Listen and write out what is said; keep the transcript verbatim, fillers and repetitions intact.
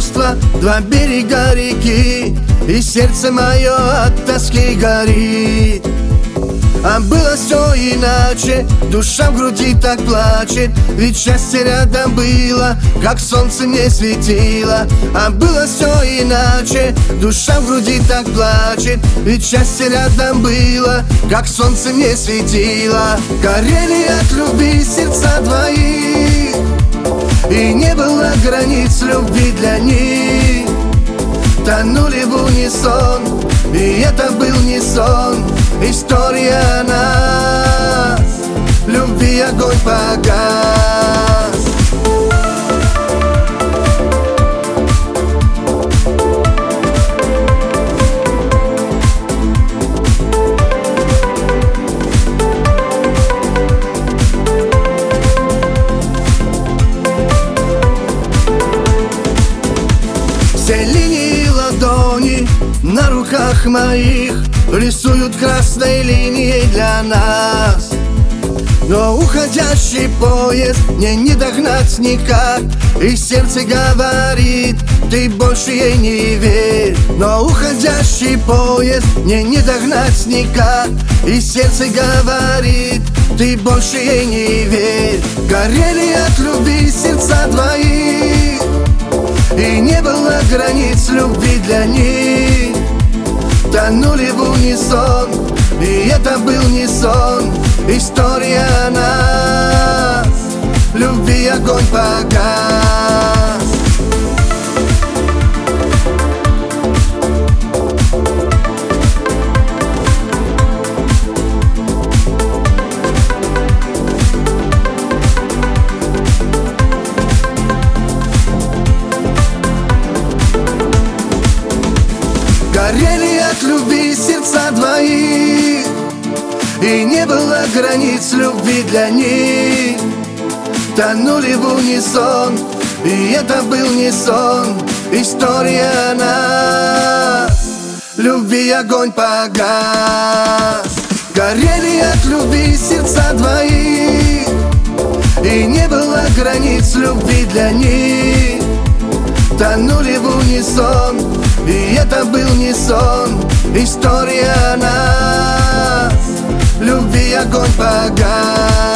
чувства, два берега реки, и сердце мое от тоски горит. А было все иначе, душа в груди так плачет, ведь счастье рядом было, как солнце мне светило. А было все иначе, душа в груди так плачет, ведь счастье рядом было, как солнце мне светило. Горели от любви сердца двоих, и не было границ любви для них. Тонули в унисон, и это был не сон. История нас, любви огонь погас. Все линии ладони на руках моих рисуют красной линией для нас. Но уходящий поезд мне не догнать никак, и сердце говорит: ты больше ей не верь. Но уходящий поезд мне не догнать никак, и сердце говорит: ты больше ей не верь. Горели от любви сердца двоих, и не было границ любви для них. Тонули в унисон, и это был не сон. История нас, любви огонь погас. Горели от любви сердца двоих, и не было границ любви для них. Тонули в унисон, и это был не сон. История нас, любви огонь погас. Горели от любви сердца двоих, и не было границ любви для них. Тонули в унисон, и это был не сон. История нас, любви огонь погас.